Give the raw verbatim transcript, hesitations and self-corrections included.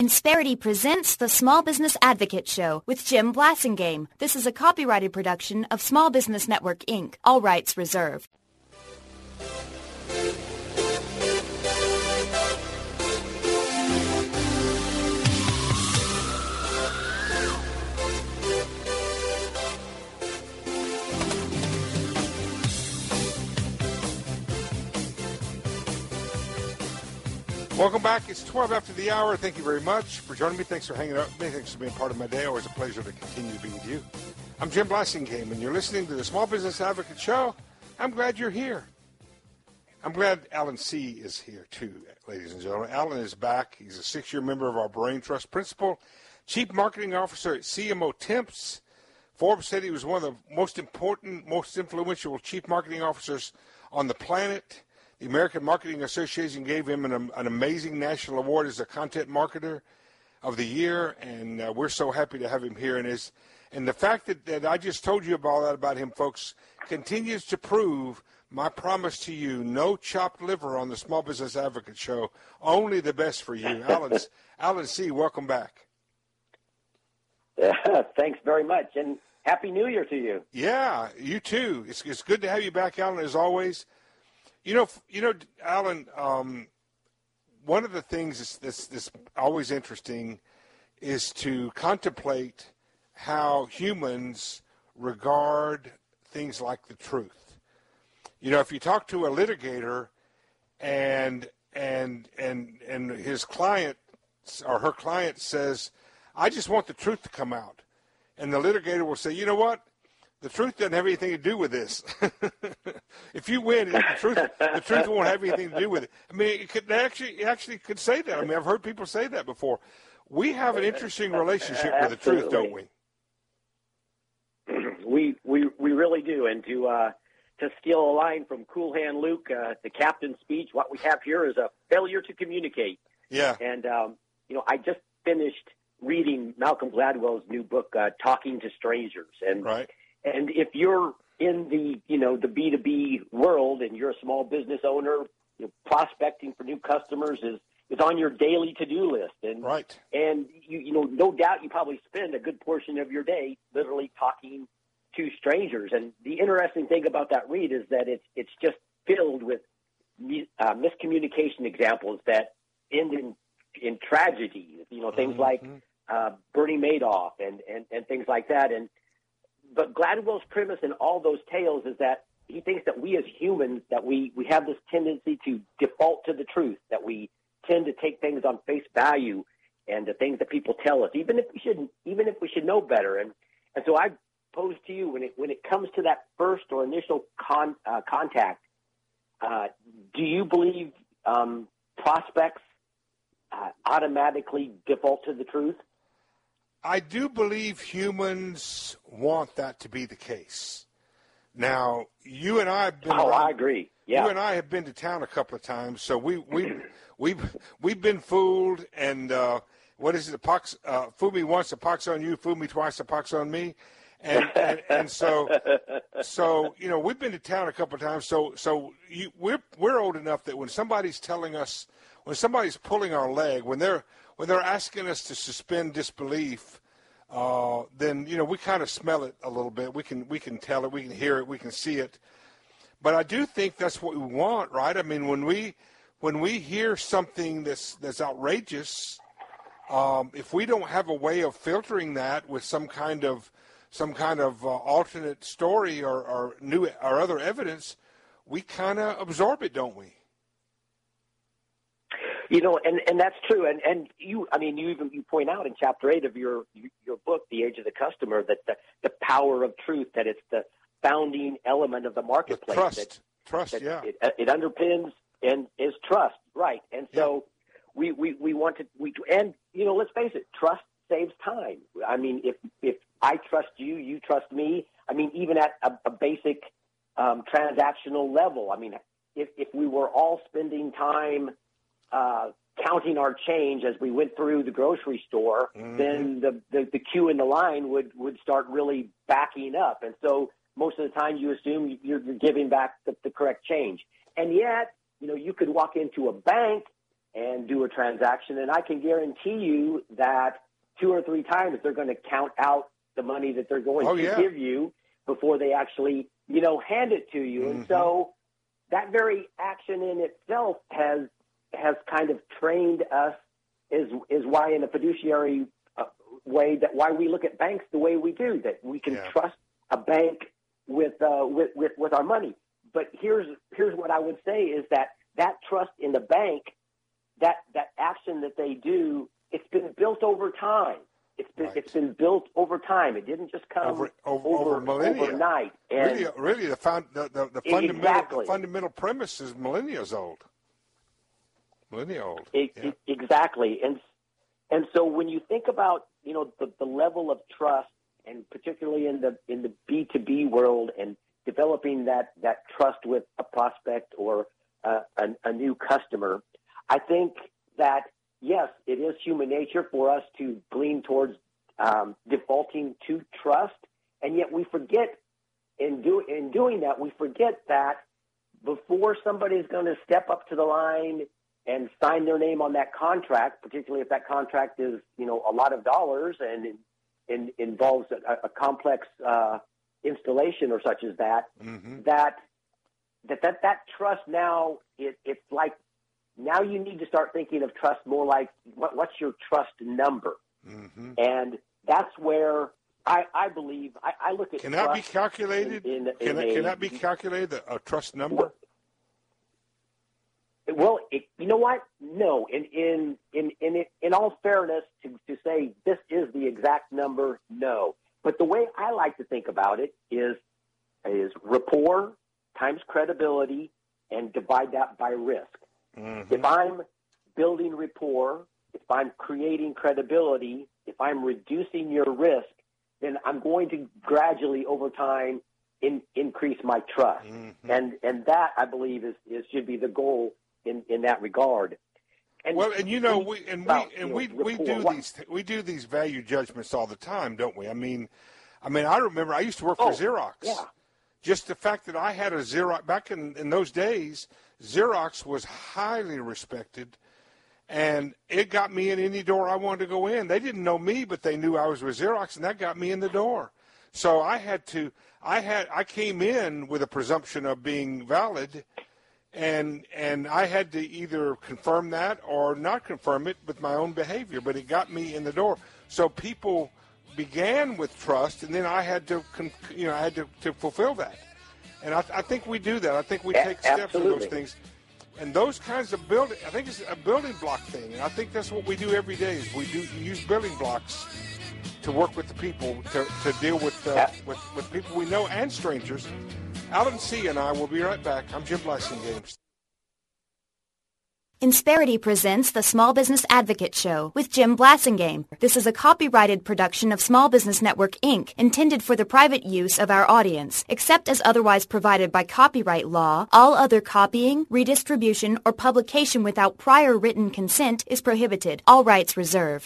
Insperity presents the Small Business Advocate Show with Jim Blasingame. This is a copyrighted production of Small Business Network, Incorporated. All rights reserved. Welcome back. It's twelve after the hour. Thank you very much for joining me. Thanks for hanging out with me. Thanks for being part of my day. Always a pleasure to continue to be with you. I'm Jim Blasingame, and you're listening to the Small Business Advocate Show. I'm glad you're here. I'm glad Alan C. is here, too, ladies and gentlemen. Alan is back. He's a six-year member of our Brain Trust Principal, Chief Marketing Officer at C M O Temps. Forbes said he was one of the most important, most influential Chief Marketing Officers on the planet. The American Marketing Association gave him an, an amazing national award as a content marketer of the year, and uh, we're so happy to have him here. And, his, and the fact that, that I just told you about that about him, folks, continues to prove my promise to you, no chopped liver on the Small Business Advocate Show, only the best for you. Alan, Alan C., welcome back. Yeah, thanks very much, and Happy New Year to you. Yeah, you too. It's, it's good to have you back, Alan, as always. You know, you know, Alan, um, one of the things that's, that's, that's always interesting is to contemplate how humans regard things like the truth. You know, if you talk to a litigator and and and and his client or her client says, I just want the truth to come out. And the litigator will say, you know what? The truth doesn't have anything to do with this. If you win, the truth the truth won't have anything to do with it. I mean, it could actually it actually could say that. I mean, I've heard people say that before. We have an interesting relationship with the truth, don't we? We we we really do. And to uh, to steal a line from Cool Hand Luke, uh, the captain's speech, what we have here is a failure to communicate. Yeah. And um, you know, I just finished reading Malcolm Gladwell's new book, uh, Talking to Strangers, and. Right. And if you're in the, you know, the B two B world and you're a small business owner, you know, prospecting for new customers is, is on your daily to-do list. And, right. And, you, you know, no doubt you probably spend a good portion of your day literally talking to strangers. And the interesting thing about that read is that it's, it's just filled with uh, miscommunication examples that end in, in tragedy, you know, things mm-hmm. like uh, Bernie Madoff and, and, and things like that. And, But Gladwell's premise in all those tales is that he thinks that we as humans, that we, we have this tendency to default to the truth, that we tend to take things on face value and the things that people tell us, even if we should, even if we should know better. And, and so I pose to you, when it, when it comes to that first or initial con, uh, contact, uh, do you believe um, prospects uh, automatically default to the truth? I do believe humans want that to be the case. Now, you and I have been. Oh, around, I agree. Yeah. You and I have been to town a couple of times, so we we we we've been fooled. And uh, what is it? A pox, uh, fool me once, a pox on you. Fool me twice, a pox on me. And and, and so so you know we've been to town a couple of times. So so you, we're we're old enough that when somebody's telling us, when somebody's pulling our leg, when they're when they're asking us to suspend disbelief, uh, then, you know, we kind of smell it a little bit. We can we can tell it. We can hear it. We can see it. But I do think that's what we want, right? I mean, when we when we hear something that's that's outrageous, um, if we don't have a way of filtering that with some kind of some kind of uh, alternate story or, or new or other evidence, we kind of absorb it, don't we? You know, and, and that's true. And, and you, I mean, you even you point out in chapter eight of your your book, The Age of the Customer, that the, the power of truth, that it's the founding element of the marketplace. The trust, that, trust, that yeah. It, it underpins and is trust, right? And so yeah. we, we, we want to, we and you know, let's face it, trust saves time. I mean, if if I trust you, you trust me. I mean, even at a, a basic um, transactional level. I mean, if if we were all spending time Uh, counting our change as we went through the grocery store, mm-hmm. then the, the, the queue in the line would, would start really backing up. And so most of the time you assume you're, you're giving back the, the correct change. And yet, you know, you could walk into a bank and do a transaction, and I can guarantee you that two or three times they're going to count out the money that they're going oh, to yeah. give you before they actually, you know, hand it to you. Mm-hmm. And so that very action in itself has has kind of trained us is is why in a fiduciary uh, way that why we look at banks the way we do, that we can yeah. trust a bank with, uh, with with with our money. But here's here's what I would say is that that trust in the bank, that that action that they do, it's been built over time. It's been right. it's been built over time. It didn't just come over, over, over, over millennia. overnight. And really, really, the, found, the, the, the fundamental exactly. the fundamental premise is millennia old. Millennia old. It, yeah. it, exactly, and and so when you think about you know the, the level of trust, and particularly in the in the B two B world, and developing that, that trust with a prospect or uh, a, a new customer, I think that, yes, it is human nature for us to lean towards um, defaulting to trust, and yet we forget in, do, in doing that, we forget that before somebody's going to step up to the line and sign their name on that contract, particularly if that contract is, you know, a lot of dollars and in, in, involves a, a complex uh installation or such as that, mm-hmm. that, that, that, that trust now, it, it's like, now you need to start thinking of trust more like, what, what's your trust number? Mm-hmm. And that's where I, I believe, I, I look at Can trust that be calculated? In, in, can, in that, a, can that be calculated, a, a trust number? Well, it, you know what? No. In in in in, in all fairness, to, to say this is the exact number, no. But the way I like to think about it is is rapport times credibility and divide that by risk. Mm-hmm. If I'm building rapport, if I'm creating credibility, if I'm reducing your risk, then I'm going to gradually over time in, increase my trust. Mm-hmm. And and that, I believe, is, is should be the goal in, in that regard. And well, and you know, we and we about, and you we know, we rapport, do what, these we do these value judgments all the time, don't we? I mean, I mean, I remember I used to work for oh, Xerox. Yeah. Just the fact that I had a Xerox back in, in those days, Xerox was highly respected, and it got me in any door I wanted to go in. They didn't know me, but they knew I was with Xerox, and that got me in the door. So I had to, I had, I came in with a presumption of being valid. And and I had to either confirm that or not confirm it with my own behavior, but it got me in the door. So people began with trust, and then I had to, you know, I had to, to fulfill that. And I, I think we do that. I think we take steps Absolutely. in those things, and those kinds of building. I think it's a building block thing, and I think that's what we do every day. Is we do use building blocks to work with the people to, to deal with, uh, with with people we know and strangers. Alan C. and I will be right back. I'm Jim Blasingame. Insperity presents the Small Business Advocate Show with Jim Blasingame. This is a copyrighted production of Small Business Network, Incorporated, intended for the private use of our audience. Except as otherwise provided by copyright law, all other copying, redistribution, or publication without prior written consent is prohibited. All rights reserved.